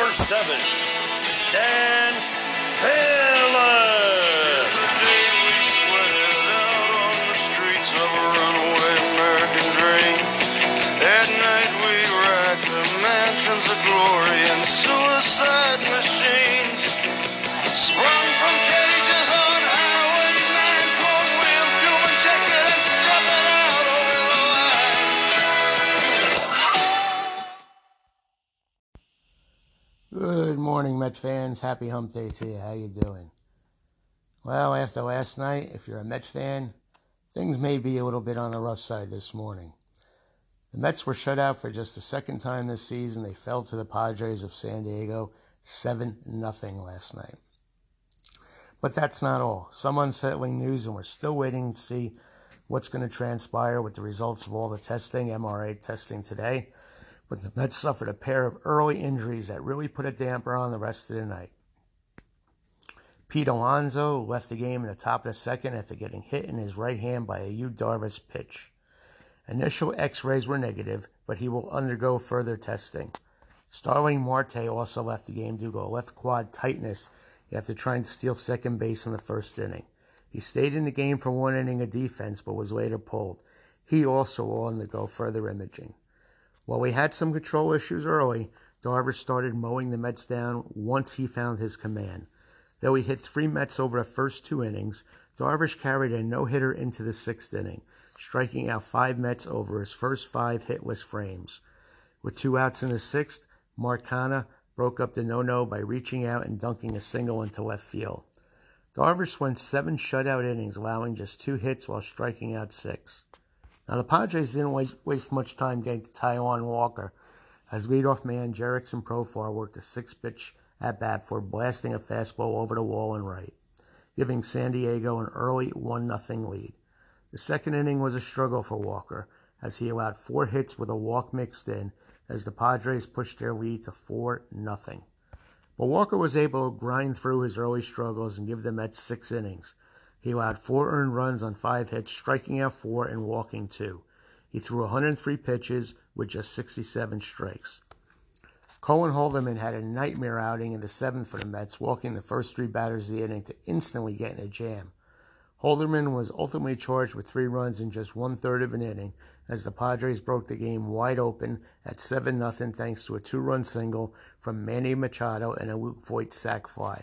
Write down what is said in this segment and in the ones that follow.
number 7, Stan Phillips. We sweated out on the streets of a runaway American dream. At night we racked the mansions of glory and suicide machines. Sprung from cages on Highway 9, chrome wheel, human ticket, and stepping out over the line. Good morning, Met fans. Happy hump day to you. How you doing? Well, after last night, if you're a Met fan, things may be a little bit on the rough side this morning. The Mets were shut out for just the second time this season. They fell to the Padres of San Diego 7-0 last night. But that's not all. Some unsettling news, and we're still waiting to see what's going to transpire with the results of all the testing, MRI testing today. But the Mets suffered a pair of early injuries that really put a damper on the rest of the night. Pete Alonso left the game in the top of the second after getting hit in his right hand by a Yu Darvish pitch. Initial x-rays were negative, but he will undergo further testing. Starling Marte also left the game due to a left quad tightness after trying to steal second base in the first inning. He stayed in the game for one inning of defense, but was later pulled. He also will undergo further imaging. While we had some control issues early, Darvish started mowing the Mets down once he found his command. Though he hit 3 Mets over the first 2 innings, Darvish carried a no-hitter into the 6th inning, striking out 5 Mets over his first 5 hitless frames. With 2 outs in the 6th, Mark Canha broke up the no-no by reaching out and dunking a single into left field. Darvish went 7 shutout innings, allowing just 2 hits while striking out 6. Now, the Padres didn't waste much time getting to Taijuan Walker, as leadoff man Jerickson Profar worked a 6-pitch at-bat for blasting a fastball over the wall and right, giving San Diego an early 1-0 lead. The second inning was a struggle for Walker, as he allowed 4 hits with a walk mixed in, as the Padres pushed their lead to 4-0. But Walker was able to grind through his early struggles and give the Mets 6 innings. He allowed 4 earned runs on 5 hits, striking out 4 and walking 2. He threw 103 pitches with just 67 strikes. Cohen Halderman had a nightmare outing in the 7th for the Mets, walking the first 3 batters of the inning to instantly get in a jam. Halderman was ultimately charged with 3 runs in just 1/3 of an inning, as the Padres broke the game wide open at 7-0 thanks to a 2-run single from Manny Machado and a Luke Voit sac fly.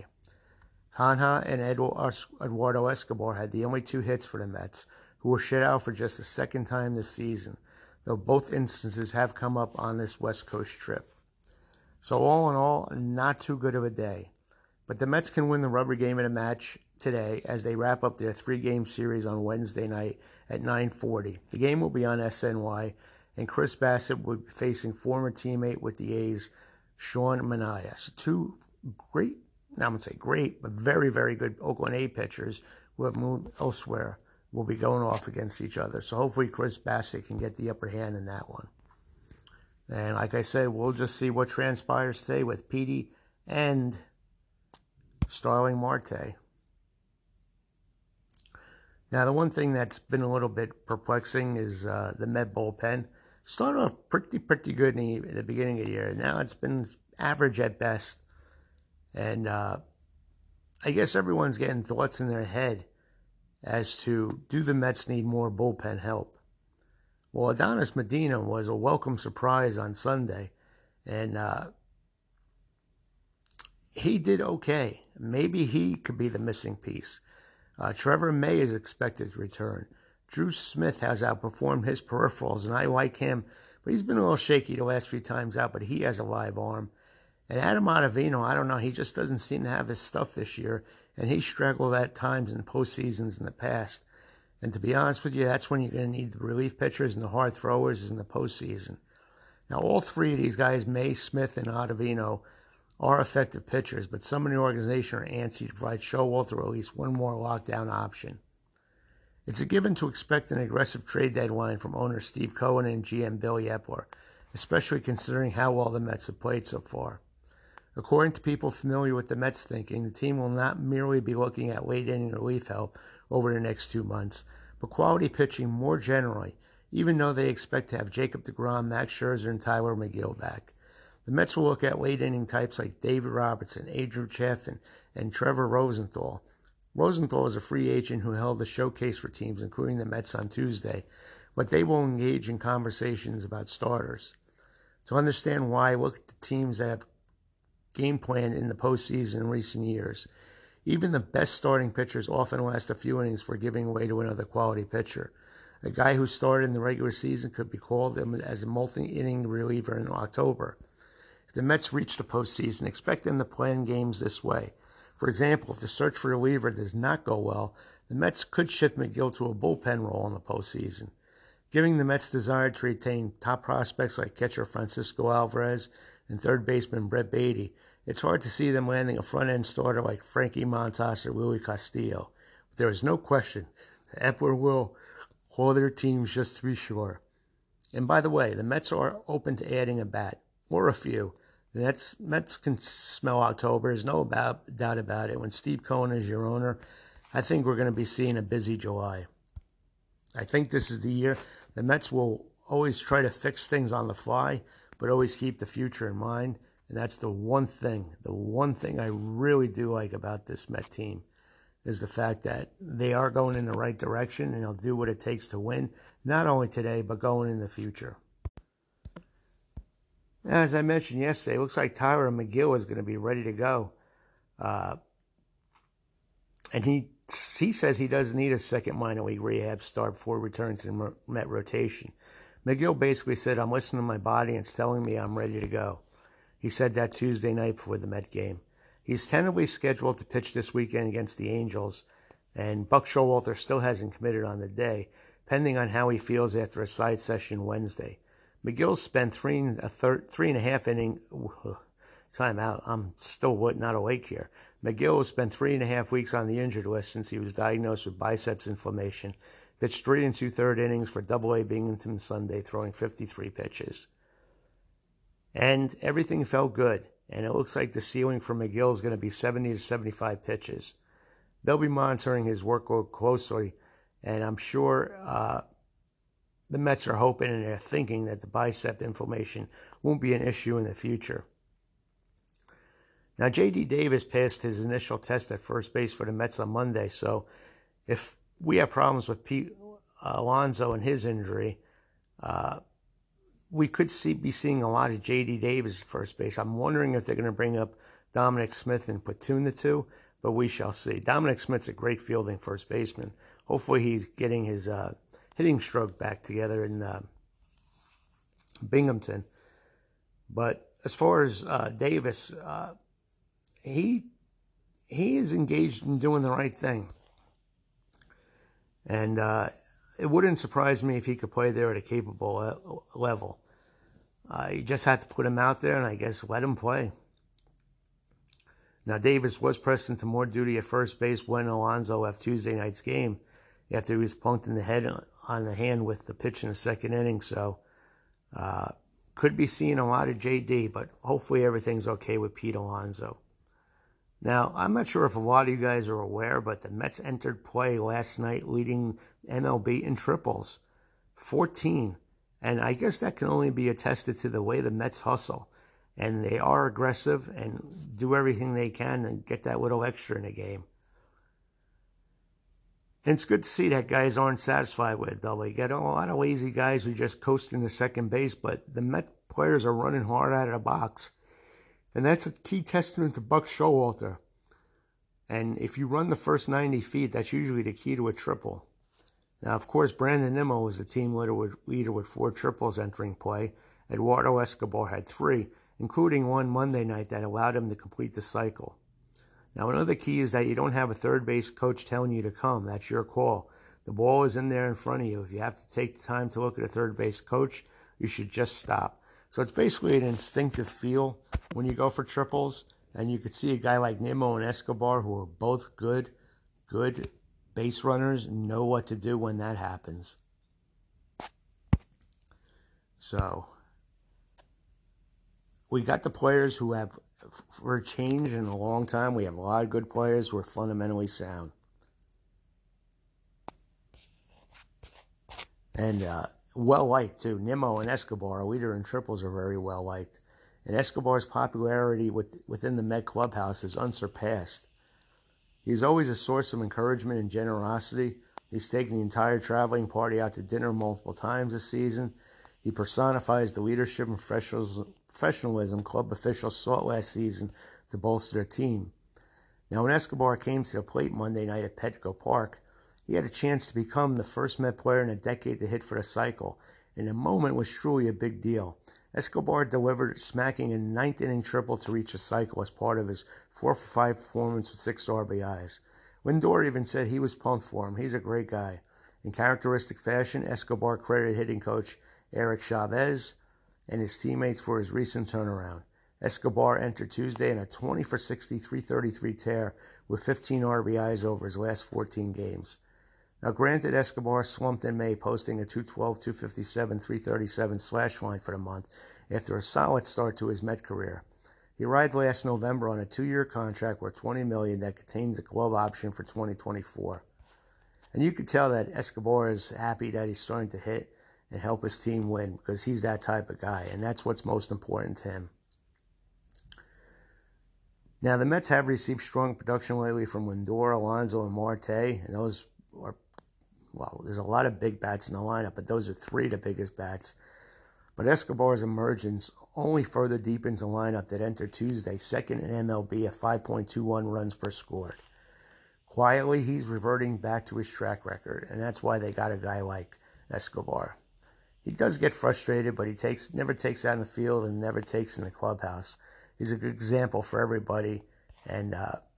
Canha and Eduardo Escobar had the only 2 hits for the Mets, who were shut out for just the second time this season, though both instances have come up on this West Coast trip. So all in all, not too good of a day. But the Mets can win the rubber game of the match today as they wrap up their 3-game series on Wednesday night at 9:40. The game will be on SNY, and Chris Bassett will be facing former teammate with the A's, Sean Manaea. So 2 great, not going to say great, but very, very good Oakland A pitchers who have moved elsewhere will be going off against each other. So hopefully Chris Bassett can get the upper hand in that one. And like I said, we'll just see what transpires today with Petey and Starling Marte. Now, the one thing that's been a little bit perplexing is the Met bullpen. Started off pretty good in the beginning of the year. Now it's been average at best. And I guess everyone's getting thoughts in their head as to, do the Mets need more bullpen help? Well, Adonis Medina was a welcome surprise on Sunday, and he did okay. Maybe he could be the missing piece. Trevor May is expected to return. Drew Smith has outperformed his peripherals, and I like him, but he's been a little shaky the last few times out, but he has a live arm. And Adam Ottavino, I don't know, he just doesn't seem to have his stuff this year, and he struggled at times in postseasons in the past. And to be honest with you, that's when you're going to need the relief pitchers and the hard throwers in the postseason. Now, all 3 of these guys, May, Smith, and Ottavino, are effective pitchers, but some in the organization are antsy to provide Showalter or at least one more lockdown option. It's a given to expect an aggressive trade deadline from owner Steve Cohen and GM Bill Yepler, especially considering how well the Mets have played so far. According to people familiar with the Mets thinking, the team will not merely be looking at late-inning relief help over the next 2 months, but quality pitching more generally, even though they expect to have Jacob deGrom, Max Scherzer, and Tyler McGill back. The Mets will look at late inning types like David Robertson, Andrew Chafin, and Trevor Rosenthal. Rosenthal is a free agent who held a showcase for teams, including the Mets, on Tuesday, but they will engage in conversations about starters. To understand why, look at the teams that have game planned in the postseason in recent years. Even the best starting pitchers often last a few innings before giving away to another quality pitcher. A guy who started in the regular season could be called as a multi-inning reliever in October. If the Mets reach the postseason, expect them to plan games this way. For example, if the search for a reliever does not go well, the Mets could shift McGill to a bullpen role in the postseason. Given the Mets' desire to retain top prospects like catcher Francisco Alvarez and third baseman Brett Baty, it's hard to see them landing a front-end starter like Frankie Montas or Luis Castillo. But there is no question that Epler will call their teams just to be sure. And by the way, the Mets are open to adding a bat, or a few. The Mets can smell October. There's no doubt about it. When Steve Cohen is your owner, I think we're going to be seeing a busy July. I think this is the year the Mets will always try to fix things on the fly, but always keep the future in mind. And that's the one thing I really do like about this Met team is the fact that they are going in the right direction and they'll do what it takes to win, not only today, but going in the future. As I mentioned yesterday, it looks like Tyler McGill is going to be ready to go. And he says he doesn't need a second minor league rehab start before he returns to the Met rotation. McGill basically said, "I'm listening to my body and it's telling me I'm ready to go." He said that Tuesday night before the Met game. He's tentatively scheduled to pitch this weekend against the Angels, and Buck Showalter still hasn't committed on the day, pending on how he feels after a side session Wednesday. McGill spent three and a half inning time out. I'm still not awake here. McGill has spent 3.5 weeks on the injured list since he was diagnosed with biceps inflammation. Pitched 3 2/3 innings for Double-A Binghamton Sunday, throwing 53 pitches. And everything felt good, and it looks like the ceiling for McGill is going to be 70 to 75 pitches. They'll be monitoring his workload closely, and I'm sure the Mets are hoping and they're thinking that the bicep inflammation won't be an issue in the future. Now, J.D. Davis passed his initial test at first base for the Mets on Monday, so if we have problems with Pete Alonso and his injury, we could be seeing a lot of J.D. Davis at first base. I'm wondering if they're going to bring up Dominic Smith and platoon the two, but we shall see. Dominic Smith's a great fielding first baseman. Hopefully he's getting his hitting stroke back together in Binghamton. But as far as Davis, he is engaged in doing the right thing. And it wouldn't surprise me if he could play there at a capable level. You just have to put him out there and I guess let him play. Now, Davis was pressed into more duty at first base when Alonso left Tuesday night's game after he was plunked in the head on the hand with the pitch in the second inning. So could be seeing a lot of JD, but hopefully everything's okay with Pete Alonso. Now, I'm not sure if a lot of you guys are aware, but the Mets entered play last night leading MLB in triples, 14. And I guess that can only be attested to the way the Mets hustle. And they are aggressive and do everything they can and get that little extra in the game. And it's good to see that guys aren't satisfied with a double. You get a lot of lazy guys who just coast into second base, but the Met players are running hard out of the box. And that's a key testament to Buck Showalter. And if you run the first 90 feet, that's usually the key to a triple. Now, of course, Brandon Nimmo was the team leader with 4 triples entering play. Eduardo Escobar had 3, including one Monday night that allowed him to complete the cycle. Now, another key is that you don't have a third base coach telling you to come. That's your call. The ball is in there in front of you. If you have to take the time to look at a third base coach, you should just stop. So it's basically an instinctive feel when you go for triples, and you could see a guy like Nimmo and Escobar, who are both good base runners, know what to do when that happens. So we got the players who have, for a change in a long time, we have a lot of good players who are fundamentally sound. And well-liked, too. Nimmo and Escobar, a leader in triples, are very well-liked. and Escobar's popularity within the Met clubhouse is unsurpassed. He's always a source of encouragement and generosity. He's taken the entire traveling party out to dinner multiple times this season. He personifies the leadership and professionalism club officials sought last season to bolster their team. Now, when Escobar came to the plate Monday night at Petco Park, he had a chance to become the first Met player in a decade to hit for the cycle, and the moment was truly a big deal. Escobar delivered, smacking a ninth-inning triple to reach the cycle as part of his 4-for-5 performance with 6 RBIs. Lindor even said he was pumped for him. He's a great guy. In characteristic fashion, Escobar credited hitting coach Eric Chavez and his teammates for his recent turnaround. Escobar entered Tuesday in a 20-for-60, .333 tear with 15 RBIs over his last 14 games. Now, granted, Escobar slumped in May, posting a .212, .257, .337 slash line for the month after a solid start to his Met career. He arrived last November on a 2-year contract worth $20 million that contains a club option for 2024. And you could tell that Escobar is happy that he's starting to hit and help his team win, because he's that type of guy, and that's what's most important to him. Now, the Mets have received strong production lately from Lindor, Alonso, and Marte, and those are, well, there's a lot of big bats in the lineup, but those are 3 of the biggest bats. But Escobar's emergence only further deepens a lineup that entered Tuesday second in MLB at 5.21 runs per scored. Quietly, he's reverting back to his track record, and that's why they got a guy like Escobar. He does get frustrated, but he never takes out in the field and never takes in the clubhouse. He's a good example for everybody, and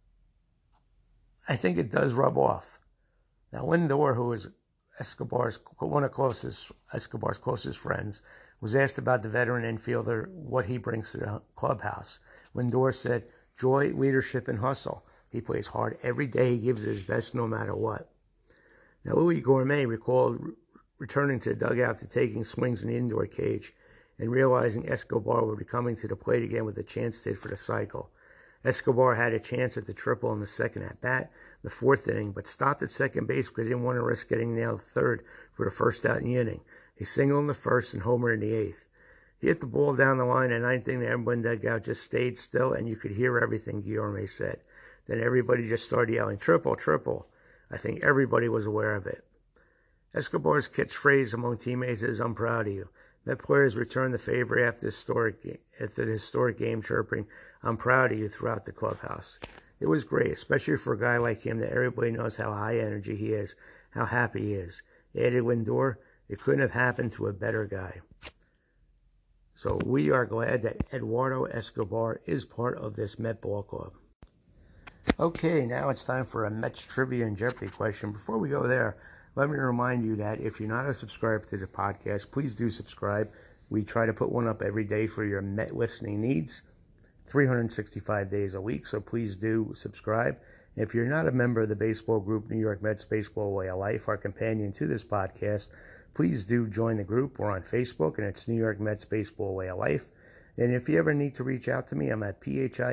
I think it does rub off. Now, Lindor, who is one of Escobar's closest friends, was asked about the veteran infielder, what he brings to the clubhouse. Lindor said, joy, leadership, and hustle. He plays hard every day. He gives it his best no matter what. Now, Louis Gourmet recalled returning to the dugout to taking swings in the indoor cage and realizing Escobar would be coming to the plate again with a chance to hit for the cycle. Escobar had a chance at the triple in the second at-bat, the 4th inning, but stopped at second base because he didn't want to risk getting nailed third for the first out in the inning. He singled in the first and homered in the 8th. He hit the ball down the line in the 9th inning. Everyone in the dugout just stayed still, and you could hear everything Gourmet said. Then everybody just started yelling, triple, triple. I think everybody was aware of it. Escobar's catchphrase among teammates is, I'm proud of you. Met players returned the favor after the historic game, chirping, I'm proud of you, throughout the clubhouse. It was great, especially for a guy like him that everybody knows how high energy he is, how happy he is. Added Lindor, it couldn't have happened to a better guy. So we are glad that Eduardo Escobar is part of this Met Ball Club. Okay, now it's time for a Mets trivia and Jeopardy question. Before we go there, let me remind you that if you're not a subscriber to the podcast, please do subscribe. We try to put one up every day for your Met listening needs, 365 days a week, so please do subscribe. If you're not a member of the baseball group New York Mets Baseball Way of Life, our companion to this podcast, please do join the group. We're on Facebook, and it's New York Mets Baseball Way of Life. And if you ever need to reach out to me, I'm at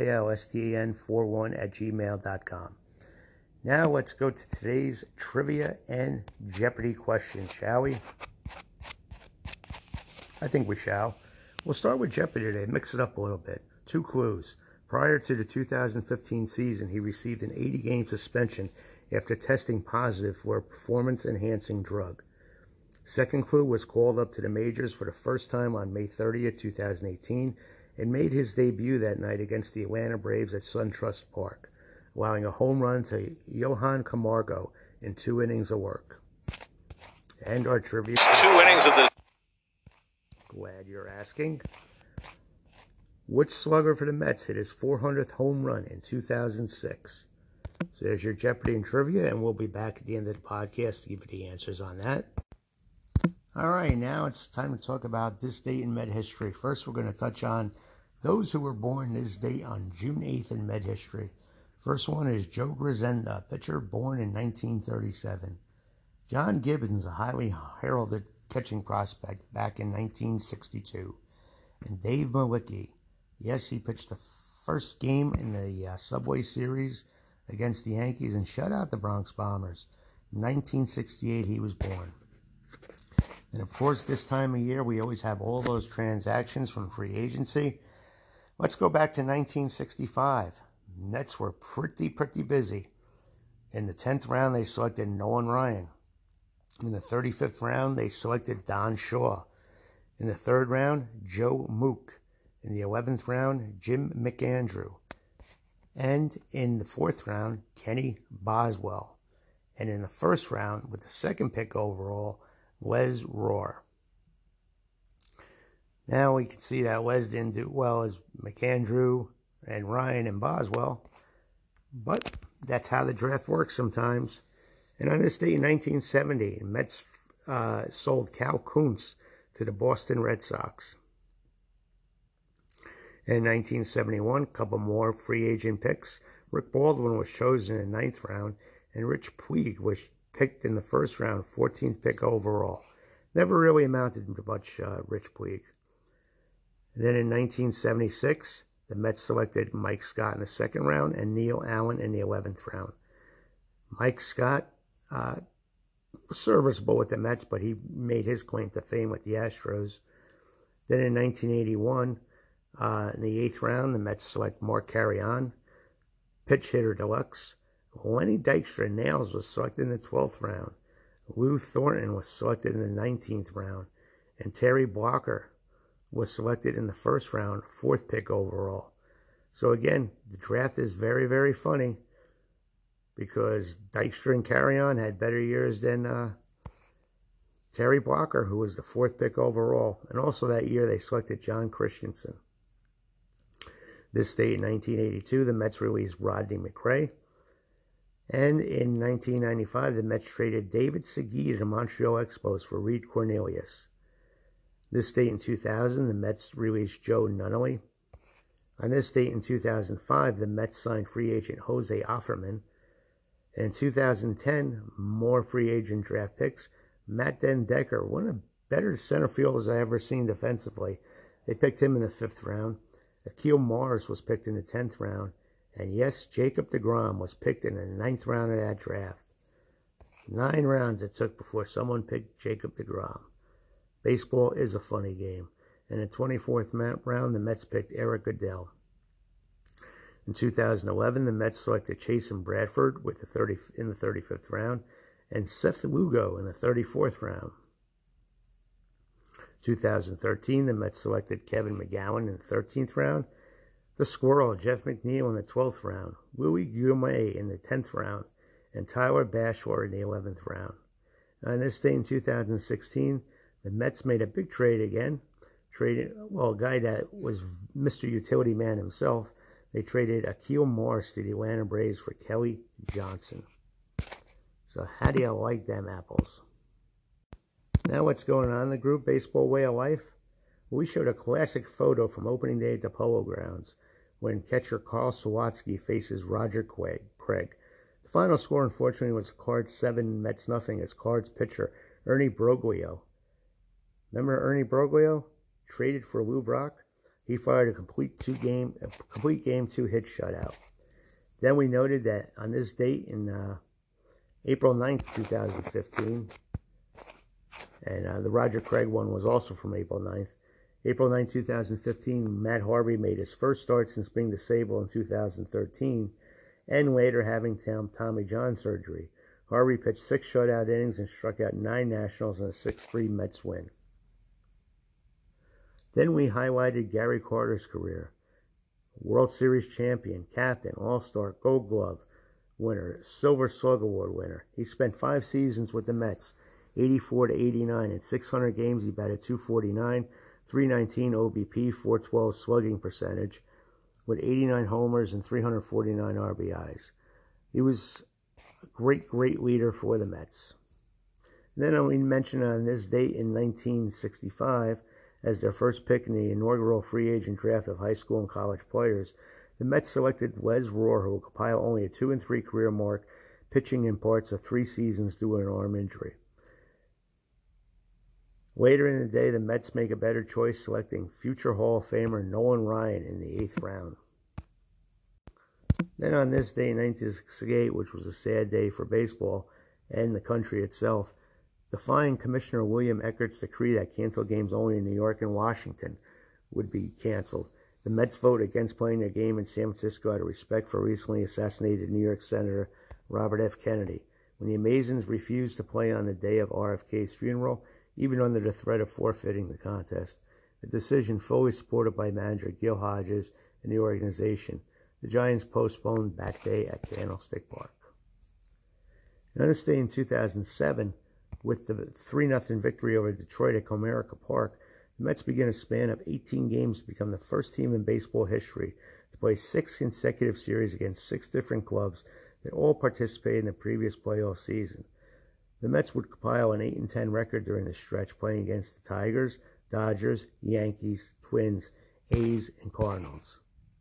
philstan41@gmail.com. Now let's go to today's trivia and Jeopardy question, shall we? I think we shall. We'll start with Jeopardy today, mix it up a little bit. 2 clues. Prior to the 2015 season, he received an 80-game suspension after testing positive for a performance-enhancing drug. Second clue, was called up to the majors for the first time on May 30th, 2018, and made his debut that night against the Atlanta Braves at SunTrust Park, allowing a home run to Johan Camargo in 2 innings of work. And our trivia. 2 innings of this. Glad you're asking. Which slugger for the Mets hit his 400th home run in 2006? So there's your Jeopardy and trivia, and we'll be back at the end of the podcast to give you the answers on that. All right, now it's time to talk about this date in Met history. First, we're going to touch on those who were born this date on June 8th in Met history. First one is Joe Grisenda, pitcher born in 1937. John Gibbons, a highly heralded catching prospect back in 1962. And Dave Malicki. Yes, he pitched the first game in the Subway Series against the Yankees and shut out the Bronx Bombers. In 1968, he was born. And, of course, this time of year, we always have all those transactions from free agency. Let's go back to 1965. Mets were pretty busy. In the 10th round, they selected Nolan Ryan. In the 35th round, they selected Don Shaw. In the 3rd round, Joe Mook. In the 11th round, Jim McAndrew. And in the 4th round, Kenny Boswell. And in the 1st round, with the 2nd pick overall, Wes Rohr. Now we can see that Wes didn't do well as McAndrew and Ryan and Boswell, but that's how the draft works sometimes. And on this date in 1970, Mets sold Cal Kuntz to the Boston Red Sox. In 1971, a couple more free agent picks. Rick Baldwin was chosen in the 9th round, and Rich Puig was picked in the 1st round, 14th pick overall. Never really amounted to much, Rich Puig. Then in 1976, the Mets selected Mike Scott in the 2nd round and Neil Allen in the 11th round. Mike Scott was serviceable with the Mets, but he made his claim to fame with the Astros. Then in 1981, in the 8th round, the Mets select Mark Carreon, pitch hitter deluxe. Lenny Dykstra Nails was selected in the 12th round. Lou Thornton was selected in the 19th round. And Terry Blocker was selected in the 1st round, 4th pick overall. So again, the draft is very funny because Dykstra and Carreon had better years than Terry Blocker, who was the 4th pick overall. And also that year they selected John Christensen. This date in 1982, the Mets released Rodney McRae. And in 1995, the Mets traded David Segui to the Montreal Expos for Reed Cornelius. This date in 2000, the Mets released Joe Nunnally. On this date in 2005, the Mets signed free agent Jose Offerman. And in 2010, more free agent draft picks. Matt Den Decker, one of the better center fielders I ever seen defensively. They picked him in the 5th round. Akil Morris was picked in the 10th round. And yes, Jacob deGrom was picked in the 9th round of that draft. 9 rounds it took before someone picked Jacob deGrom. Baseball is a funny game. In the 24th round, the Mets picked Eric Goodell. In 2011, the Mets selected Chasen Bradford in the 35th round and Seth Lugo in the 34th round. 2013, the Mets selected Kevin McGowan in the 13th round, the Squirrel, Jeff McNeil in the 12th round, Louis Gourmet in the 10th round, and Tyler Bashor in the 11th round. On this day in 2016, the Mets made a big trade again. A guy that was Mr. Utility Man himself. They traded Akil Morris to the Atlanta Braves for Kelly Johnson. So how do you like them apples? Now what's going on in the group Baseball Way of Life? We showed a classic photo from opening day at the Polo Grounds when catcher Carl Sawatsky faces Roger Craig. The final score, unfortunately, was Cards 7, Mets nothing, as Cards pitcher Ernie Broglio. Remember Ernie Broglio? Traded for Lou Brock. He fired a complete game 2-hit shutout. Then we noted that on this date in April 9th, 2015, and the Roger Craig one was also from April 9th. April 9, 2015, Matt Harvey made his first start since being disabled in 2013, and later having Tommy John surgery. Harvey pitched 6 shutout innings and struck out 9 Nationals in a 6-3 Mets win. Then we highlighted Gary Carter's career. World Series champion, captain, All-Star, Gold Glove winner, Silver Slug Award winner. He spent 5 seasons with the Mets, 84 to 89. In 600 games, he batted .249, .319 OBP, .412 slugging percentage, with 89 homers and 349 RBIs. He was a great leader for the Mets. Then we mentioned on this date in 1965, as their first pick in the inaugural free agent draft of high school and college players, the Mets selected Wes Rohr, who will compile only a 2-3 career mark, pitching in parts of 3 seasons due to an arm injury. Later in the day, the Mets make a better choice, selecting future Hall of Famer Nolan Ryan in the 8th round. Then on this day in 1968, which was a sad day for baseball and the country itself, defying Commissioner William Eckert's decree that canceled games only in New York and Washington would be canceled, The Mets vote against playing a game in San Francisco out of respect for recently assassinated New York Senator Robert F. Kennedy, when the Amazons refused to play on the day of RFK's funeral, even under the threat of forfeiting the contest. A decision fully supported by manager Gil Hodges and the organization. The Giants postponed back day at Candlestick Park. On this day in 2007, with the 3-0 victory over Detroit at Comerica Park, the Mets began a span of 18 games to become the first team in baseball history to play 6 consecutive series against 6 different clubs that all participated in the previous playoff season. The Mets would compile an 8-10 record during this stretch, playing against the Tigers, Dodgers, Yankees, Twins, A's, and Cardinals.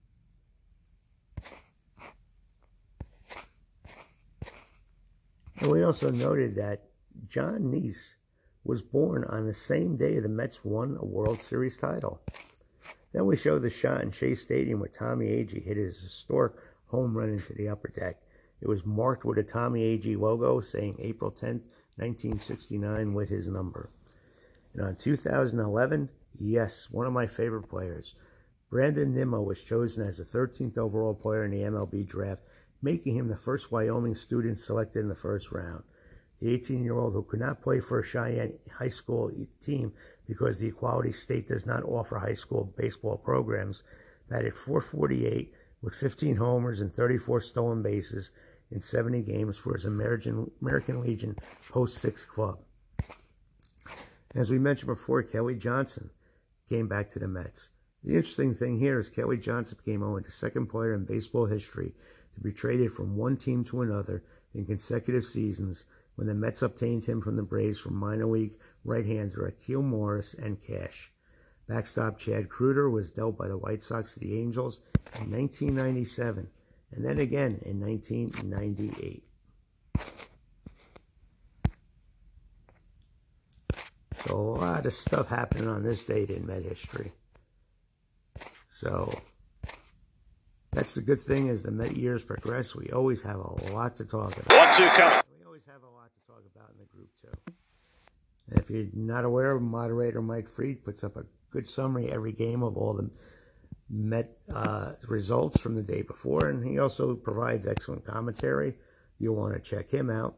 And we also noted that John Neese was born on the same day the Mets won a World Series title. Then we show the shot in Shea Stadium where Tommy Agee hit his historic home run into the upper deck. It was marked with a Tommy Agee logo saying April 10th, 1969 with his number. And on 2011, yes, one of my favorite players, Brandon Nimmo was chosen as the 13th overall player in the MLB draft, making him the first Wyoming student selected in the first round. The 18-year-old who could not play for a Cheyenne high school team because the Equality State does not offer high school baseball programs, batted .448 with 15 homers and 34 stolen bases in 70 games for his American Legion Post-6 club. As we mentioned before, Kelly Johnson came back to the Mets. The interesting thing here is Kelly Johnson became only the second player in baseball history to be traded from one team to another in consecutive seasons when the Mets obtained him from the Braves from minor league right-hander Akil Morris and cash. Backstop Chad Kreuter was dealt by the White Sox to the Angels in 1997, and then again in 1998. So a lot of stuff happening on this date in Met history. So that's the good thing as the Met years progress. We always have a lot to talk about. 1-2 coming. We always have a lot to talk about in the group, too. And if you're not aware, moderator Mike Freed puts up a good summary every game of all the Met results from the day before, and he also provides excellent commentary. You'll want to check him out.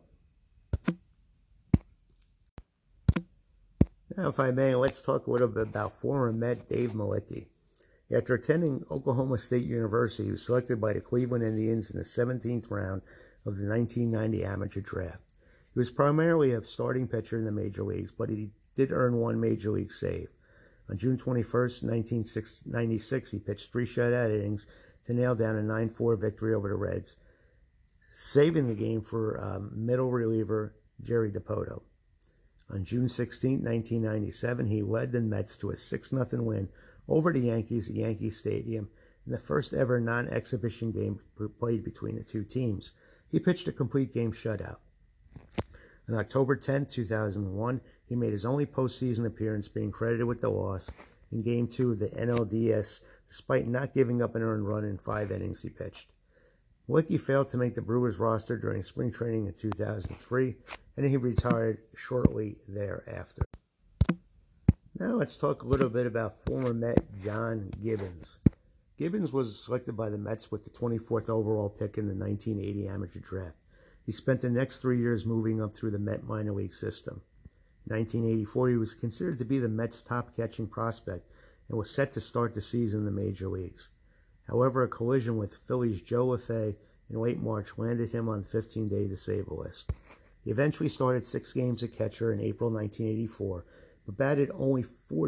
Now, if I may, let's talk a little bit about former Met Dave Mlicki. After attending Oklahoma State University, he was selected by the Cleveland Indians in the 17th round of the 1990 amateur draft. He was primarily a starting pitcher in the major leagues, but he did earn one major league save. On June 21st, 1996, he pitched 3 shutout innings to nail down a 9-4 victory over the Reds, saving the game for middle reliever Jerry Dipoto. On June 16, 1997, he led the Mets to a 6-0 win over the Yankees at Yankee Stadium in the first ever non-exhibition game played between the two teams. He pitched a complete game shutout. On October 10, 2001, he made his only postseason appearance, being credited with the loss in Game 2 of the NLDS, despite not giving up an earned run in 5 innings he pitched. Mlicki failed to make the Brewers roster during spring training in 2003, and he retired shortly thereafter. Now let's talk a little bit about former Met John Gibbons. Gibbons was selected by the Mets with the 24th overall pick in the 1980 amateur draft. He spent the next 3 years moving up through the Met minor league system. In 1984, he was considered to be the Mets' top catching prospect and was set to start the season in the major leagues. However, a collision with Phillies' Joe LaFay in late March landed him on the 15-day disabled list. He eventually started 6 games at catcher in April 1984, but batted only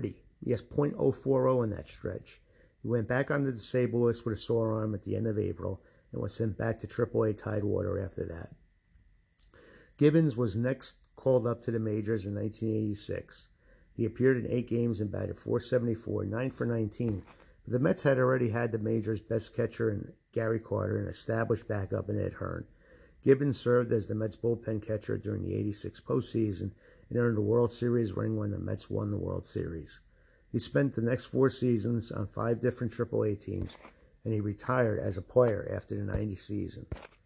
.040 in that stretch. He went back on the disabled list with a sore arm at the end of April and was sent back to AAA Tidewater after that. Gibbons was next called up to the majors in 1986. He appeared in 8 games and batted .474, 9 for 19. But the Mets had already had the major's best catcher in Gary Carter and established backup in Ed Hearn. Gibbons served as the Mets' bullpen catcher during the 86 postseason and earned a World Series ring when the Mets won the World Series. He spent the next 4 seasons on 5 different AAA teams, and he retired as a player after the 90 season.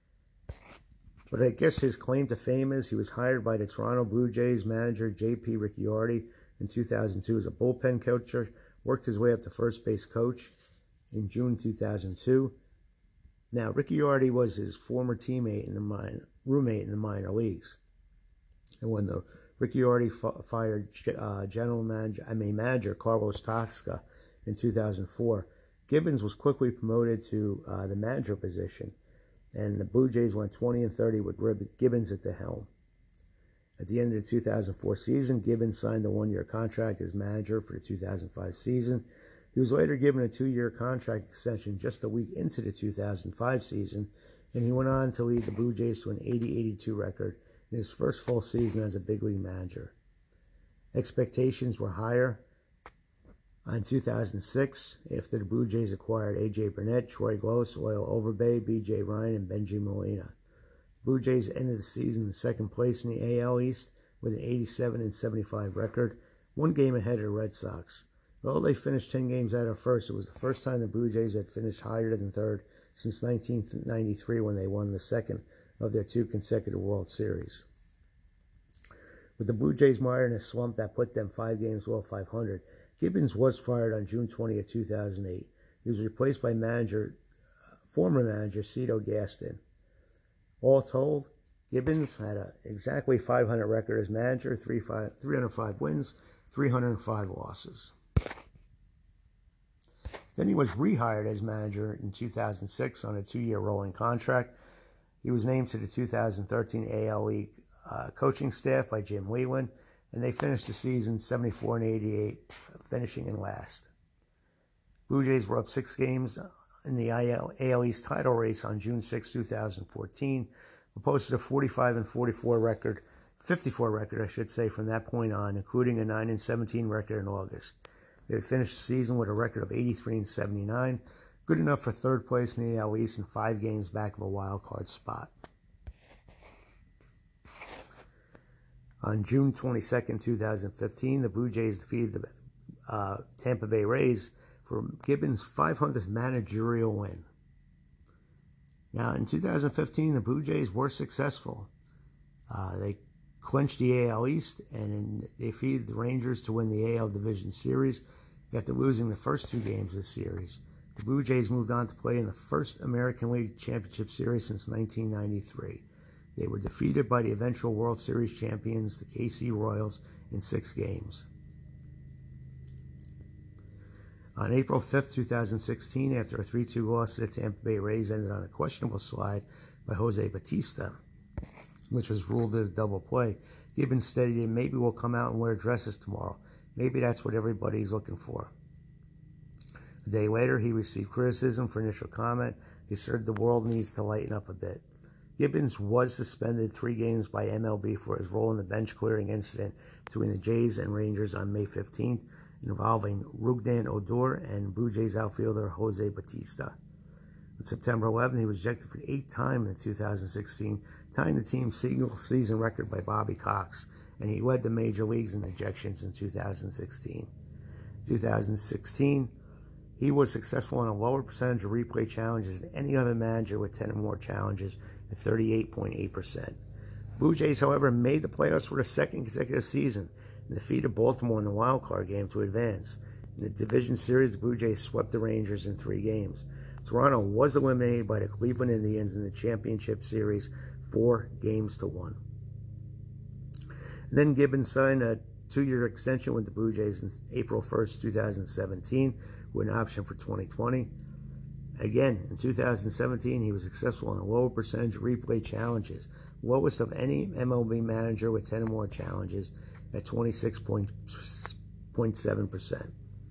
But I guess his claim to fame is he was hired by the Toronto Blue Jays manager J.P. Ricciardi in 2002 as a bullpen catcher, worked his way up to first base coach, in June 2002. Now, Ricky Yardy was his former roommate in the minor leagues. And when the Ricky Yardy fired manager Carlos Tosca in 2004, Gibbons was quickly promoted to the manager position, and the Blue Jays went 20-30 with Gibbons at the helm. At the end of the 2004 season, Gibbons signed a one-year contract as manager for the 2005 season. He was later given a 2-year contract extension just a week into the 2005 season, and he went on to lead the Blue Jays to an 80-82 record in his first full season as a big league manager. Expectations were higher in 2006 after the Blue Jays acquired A.J. Burnett, Troy Gloss, Loyal Overbay, B.J. Ryan, and Benji Molina. Blue Jays ended the season in second place in the AL East with an 87-75 record, one game ahead of the Red Sox. Although they finished 10 games out of first, it was the first time the Blue Jays had finished higher than third since 1993 when they won the second of their 2 consecutive World Series. With the Blue Jays mired in a slump that put them 5 games below 500, Gibbons was fired on June 20, 2008. He was replaced by former manager Cito Gaston. All told, Gibbons had an exactly 500 record as manager, 305 wins, 305 losses. Then he was rehired as manager in 2006 on a 2-year rolling contract. He was named to the 2013 AL League coaching staff by Jim Leyland, and they finished the season 74-88, finishing in last. Blue Jays were up 6 games in the AL East title race on June 6, 2014, but posted a 45-44 record, 54 record, I should say, from that point on, including a 9-17 record in August. They finished the season with a record of 83-79, good enough for third place in the AL East and 5 games back of a wild card spot. On June 22, 2015, the Blue Jays defeated the Tampa Bay Rays for Gibbons' 500th managerial win. Now, in 2015, the Blue Jays were successful. They clinched the AL East, and they defeated the Rangers to win the AL Division Series after losing the first 2 games of the series. The Blue Jays moved on to play in the first American League Championship Series since 1993. They were defeated by the eventual World Series champions, the KC Royals, in 6 games. On April 5, 2016, after a 3-2 loss to the Tampa Bay Rays ended on a questionable slide by Jose Bautista, which was ruled as double play, Gibbons stated, "Maybe we'll come out and wear dresses tomorrow. Maybe that's what everybody's looking for." A day later, he received criticism for initial comment. He said the world needs to lighten up a bit. Gibbons was suspended 3 games by MLB for his role in the bench clearing incident between the Jays and Rangers on May 15th, involving Rougned Odor and Blue Jays outfielder Jose Bautista. On September 11, he was ejected for the 8th time in 2016, tying the team's single-season record by Bobby Cox, and he led the major leagues in ejections in 2016. 2016, he was successful in a lower percentage of replay challenges than any other manager with 10 or more challenges at 38.8%. The Blue Jays, however, made the playoffs for the 2nd consecutive season and defeated Baltimore in the wild card game to advance. In the division series, the Blue Jays swept the Rangers in 3 games. Toronto was eliminated by the Cleveland Indians in the championship series 4-1. Then Gibbons signed a 2-year extension with the Blue Jays on April 1st, 2017, with an option for 2020. Again, in 2017, he was successful in a lower percentage of replay challenges, lowest of any MLB manager with 10 or more challenges at 26.7%.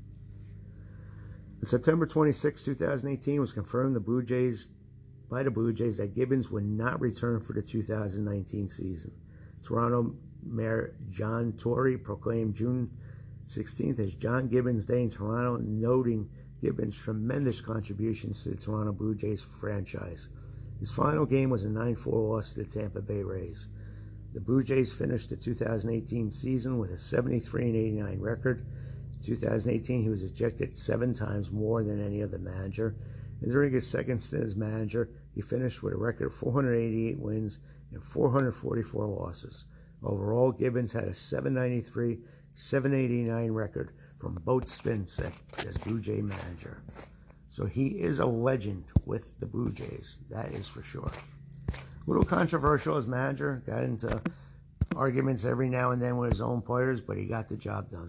On September 26, 2018, it was confirmed by the Blue Jays that Gibbons would not return for the 2019 season. Toronto Mayor John Tory proclaimed June 16th as John Gibbons Day in Toronto, noting Gibbons' tremendous contributions to the Toronto Blue Jays franchise. His final game was a 9-4 loss to the Tampa Bay Rays. The Blue Jays finished the 2018 season with a 73-89 record. In 2018, he was ejected 7 times more than any other manager. And during his second stint as manager, he finished with a record of 488 wins and 444 losses. Overall, Gibbons had a 793, 789 record from both stints as Blue Jay manager. So he is a legend with the Blue Jays. That is for sure. A little controversial as manager. Got into arguments every now and then with his own players, but he got the job done.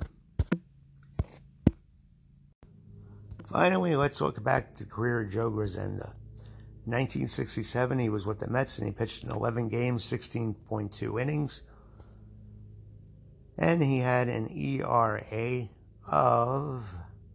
Finally, let's look back to the career of Joe Grozenda. 1967, he was with the Mets, and he pitched in 11 games, 16.2 innings. And he had an ERA of,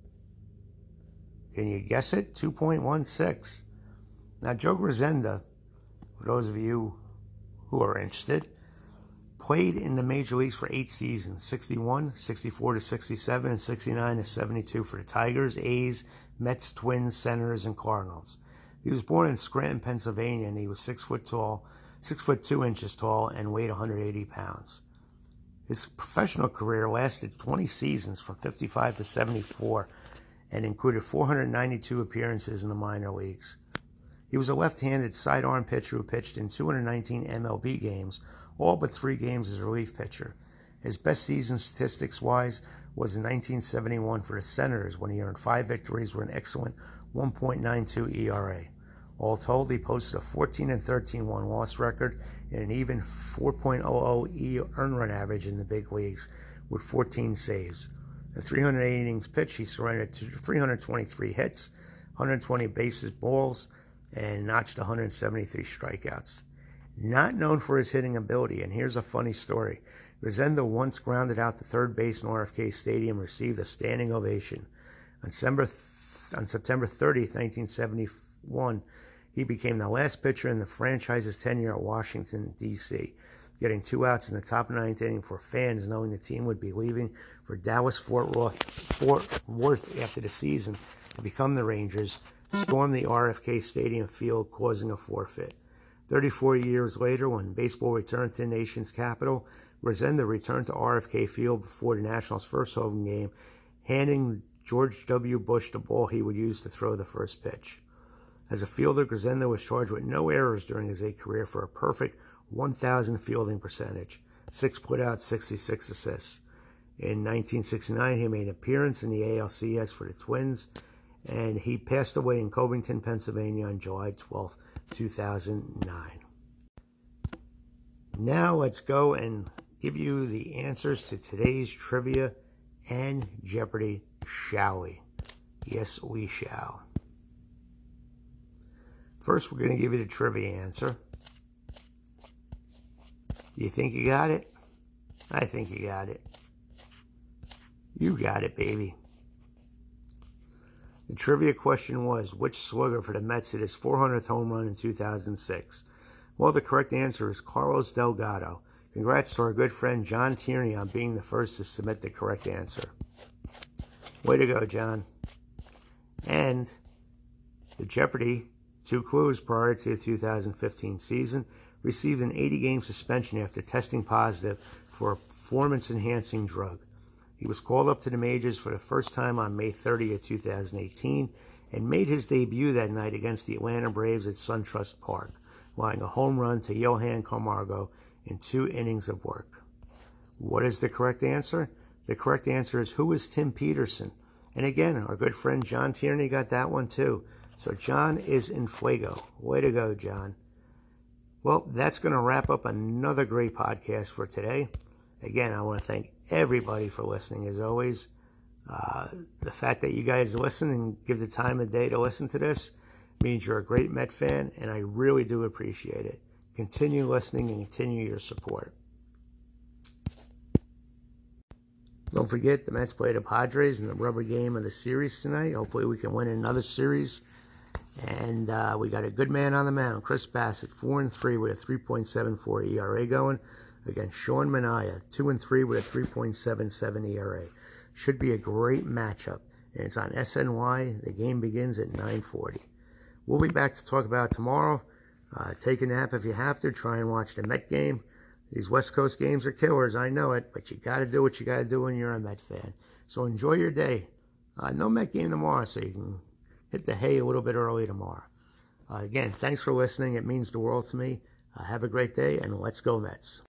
can you guess it? 2.16. Now, Joe Grozenda, for those of you who are interested, played in the major leagues for 8 seasons, 61, 64 to 67, and 69 to 72 for the Tigers, A's, Mets, Twins, Senators, and Cardinals. He was born in Scranton, Pennsylvania, and he was 6 foot tall, 6 foot 2 inches tall, and weighed 180 pounds. His professional career lasted 20 seasons from 55 to 74 and included 492 appearances in the minor leagues. He was a left-handed sidearm pitcher who pitched in 219 MLB games, all but 3 games as a relief pitcher. His best season statistics-wise was in 1971 for the Senators when he earned 5 victories with an excellent 1.92 ERA. All told, he posted a 14-13 one-loss record and an even 4.00 earned run average in the big leagues with 14 saves. In 308 innings pitched, he surrendered 323 hits, 120 bases balls, and notched 173 strikeouts. Not known for his hitting ability, and here's a funny story. Grozenda once grounded out to third base in RFK Stadium and received a standing ovation. On September 30th, 1971, he became the last pitcher in the franchise's tenure at Washington, D.C., getting 2 outs in the top 9th inning for fans knowing the team would be leaving for Dallas-Fort Worth after the season to become the Rangers, stormed the RFK Stadium field, causing a forfeit. 34 years later, when baseball returned to the nation's capital, Grozenda returned to RFK Field before the Nationals' first home game, handing George W. Bush the ball he would use to throw the first pitch. As a fielder, Grozenda was charged with no errors during his career for a perfect 1,000 fielding percentage, 6 putouts, 66 assists. In 1969, he made an appearance in the ALCS for the Twins, and he passed away in Covington, Pennsylvania on July 12, 2009. Now let's go and give you the answers to today's trivia and Jeopardy, shall we? Yes, we shall. First, we're going to give you the trivia answer. Do you think you got it? I think you got it. You got it, baby. The trivia question was, which slugger for the Mets hit his 400th home run in 2006? Well, the correct answer is Carlos Delgado. Congrats to our good friend John Tierney on being the first to submit the correct answer. Way to go, John. And the Jeopardy! 2 clues prior to the 2015 season, received an 80-game suspension after testing positive for a performance-enhancing drug. He was called up to the majors for the first time on May 30th, 2018, and made his debut that night against the Atlanta Braves at SunTrust Park, allowing a home run to Johan Camargo in 2 innings of work. What is the correct answer? The correct answer is, who is Tim Peterson? And again, our good friend John Tierney got that one too. So John is in fuego. Way to go, John. Well, that's going to wrap up another great podcast for today. Again, I want to thank everybody for listening, as always. The fact that you guys listen and give the time of day to listen to this means you're a great Met fan, and I really do appreciate it. Continue listening and continue your support. Don't forget, the Mets play the Padres in the rubber game of the series tonight. Hopefully we can win another series. And we got a good man on the mound, Chris Bassett, 4-3 with a 3.74 ERA going against Sean Manaea, 2-3 with a 3.77 ERA. Should be a great matchup, and it's on SNY. The game begins at 9:40. We'll be back to talk about it tomorrow. Take a nap if you have to. Try and watch the Met game. These West Coast games are killers, I know it, but you got to do what you got to do when you're a Met fan. So enjoy your day. No Met game tomorrow, so you can hit the hay a little bit early tomorrow. Again, thanks for listening. It means the world to me. Have a great day, and let's go Mets.